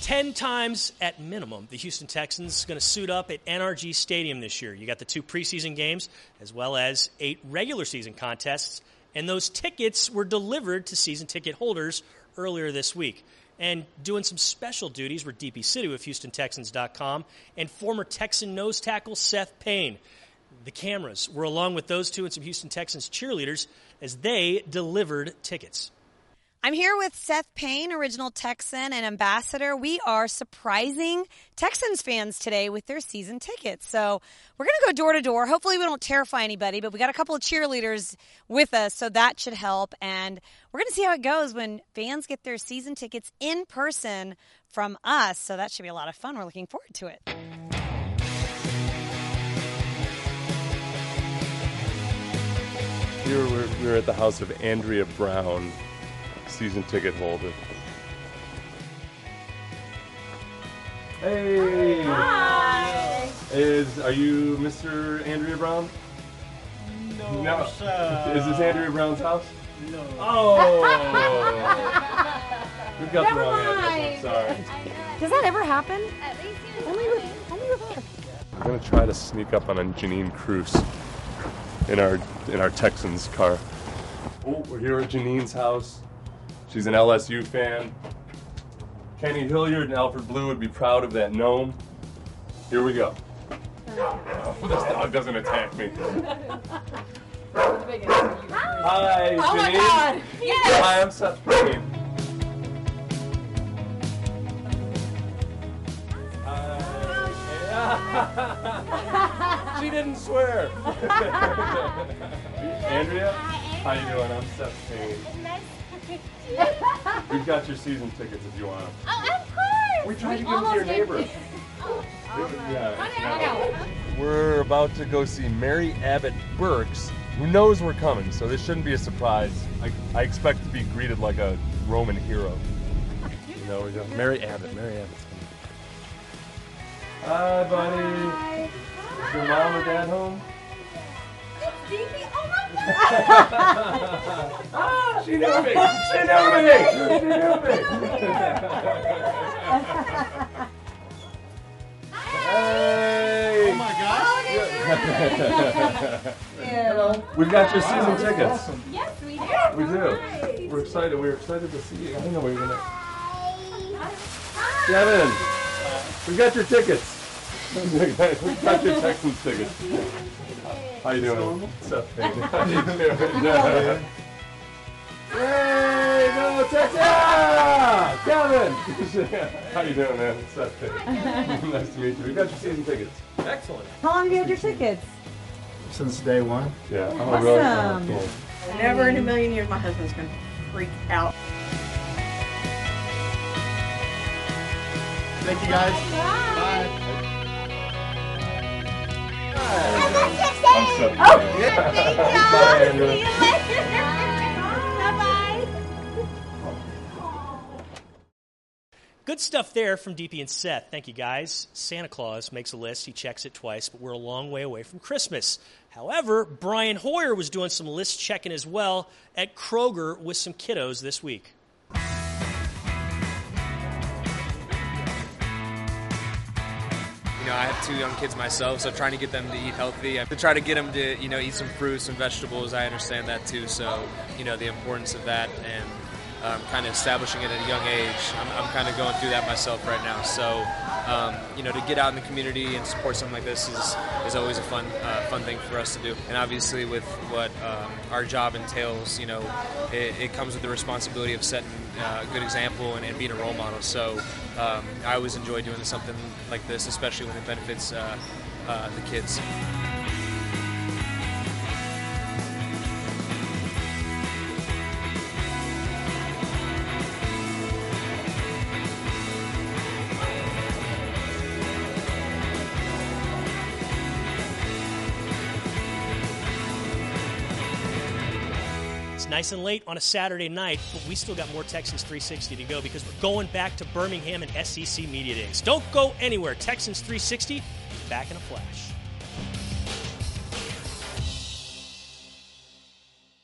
10 times at minimum, the Houston Texans going to suit up at NRG Stadium this year. You got the 2 preseason games as well as 8 regular season contests, and those tickets were delivered to season ticket holders earlier this week. And doing some special duties were DP City with HoustonTexans.com and former Texan nose tackle Seth Payne. The cameras were along with those 2 and some Houston Texans cheerleaders as they delivered tickets. I'm here with Seth Payne, original Texan and ambassador. We are surprising Texans fans today with their season tickets. So we're going to go door to door. Hopefully we don't terrify anybody, but we got a couple of cheerleaders with us, so that should help. And we're going to see how it goes when fans get their season tickets in person from us. So that should be a lot of fun. We're looking forward to it. Here we're at the house of Andrea Brown, season ticket holder. Hey! Hi! Are you Mr. Andrea Brown? No, sir. Is this Andrea Brown's house? No. Oh! We've got the wrong address, I'm sorry. Does that ever happen? At least you Only with us. I'm gonna try to sneak up on a Janine Cruz in our Texans car. Oh, we're here at Janine's house. She's an LSU fan. Kenny Hilliard and Alfred Blue would be proud of that gnome. Here we go. Oh, this dog doesn't attack me. Hi, Oh Janine. my God! Yes! Hi, I'm Seth Payne. Hi. She didn't swear. Andrea, how you doing? I'm Seth Payne. We've got your season tickets if you want them. Oh, of course! We tried to give them to your neighbor. Oh, Yeah. We're about to go see Mary Abbott Burks, who knows we're coming, so this shouldn't be a surprise. I expect to be greeted like a Roman hero. No, we go. Mary Abbott's coming. Hi, buddy. Hi. Is your mom or dad home? Stevie, oh my God! She knew me! She knew me! Hey! Oh my gosh. Hello. We've got your season tickets. Awesome. Yes, we do. We do. Nice. We're excited. We're excited to see you. I didn't know we were gonna. Hi. Kevin, we got your tickets. We got your Texans tickets. How you doing? Seth Payne. How you doing? Hey, go Texas! Yeah! Kevin! How you doing, man? It's Seth Payne. Nice to meet you. We got your season tickets. Excellent. How long have you had your tickets? Since day one. Yeah. Oh, Awesome. really? Oh, cool. Never in a million years my husband's going to freak out. Thank you guys. Bye. I'm Seth Payne. Bye, Andrew. Good stuff there from DP and Seth. Thank you, guys. Santa Claus makes a list. He checks it twice, but we're a long way away from Christmas. However, Brian Hoyer was doing some list checking as well at Kroger with some kiddos this week. You know, I have 2 young kids myself, so trying to get them to eat healthy, to try to get them to, eat some fruits and vegetables. I understand that too, so, the importance of that and kind of establishing it at a young age. I'm kind of going through that myself right now. So, to get out in the community and support something like this is always a fun thing for us to do. And obviously with what our job entails, it comes with the responsibility of setting a good example and being a role model. So I always enjoy doing something like this, especially when it benefits the kids. Nice and late on a Saturday night, but we still got more Texans 360 to go because we're going back to Birmingham and SEC Media Days. Don't go anywhere. Texans 360, back in a flash.